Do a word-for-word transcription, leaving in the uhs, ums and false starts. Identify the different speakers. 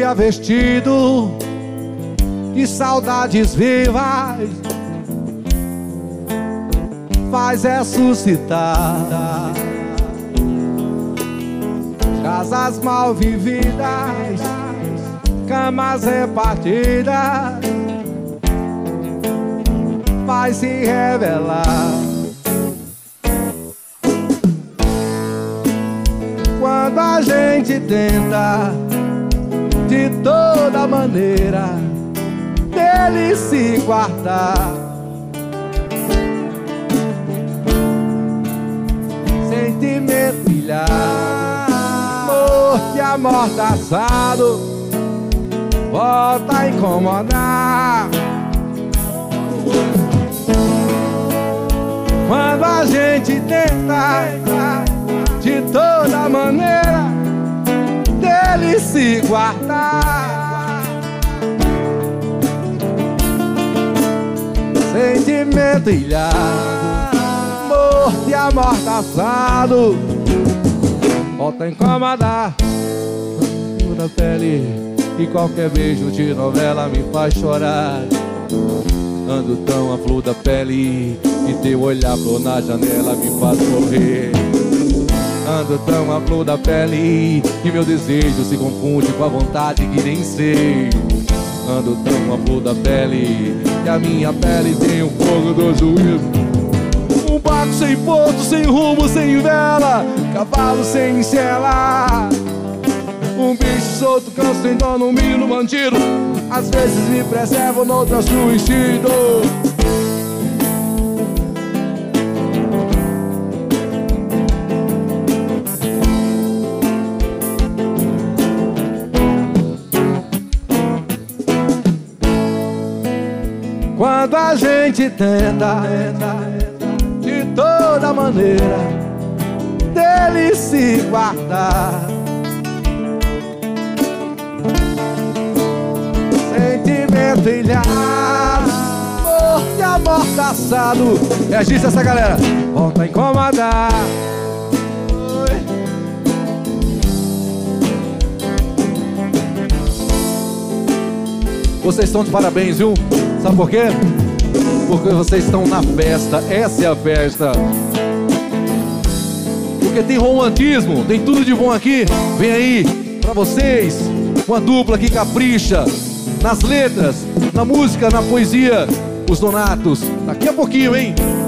Speaker 1: dia vestido de saudades vivas, faz ressuscitar casas mal vividas, camas repartidas, faz se revelar. Quando a gente tenta de toda maneira dele se guardar, sentimento ilhado, morto e amordaçado, volta a incomodar. Quando a gente tenta de toda maneira dele se guardar, sentimento ilhado, morto e amordaçado, volta a incomodar. Toda pele e qualquer beijo de novela me faz chorar. Ando tão à flor da pele e teu olhar flor na janela me faz correr. Ando tão à flor da pele e meu desejo se confunde com a vontade que nem sei. Ando tão à flor da pele e a minha pele tem o fogo do juízo. Um barco sem porto, sem rumo, sem vela, cavalo sem sela, um bicho solto, canso sem dono, um menino bandido. Às vezes me preservo, noutras no instinto. Quando a gente tenta de toda maneira dele se guardar, sentimento ilhado, morto e amordaçado. É disso essa galera, volta a incomodar. Vocês estão de parabéns, viu? Sabe por quê? Porque vocês estão na festa, essa é a festa. Porque tem romantismo, tem tudo de bom aqui. Vem aí, pra vocês, uma dupla que capricha nas letras, na música, na poesia, os Donatos. Daqui a pouquinho, hein?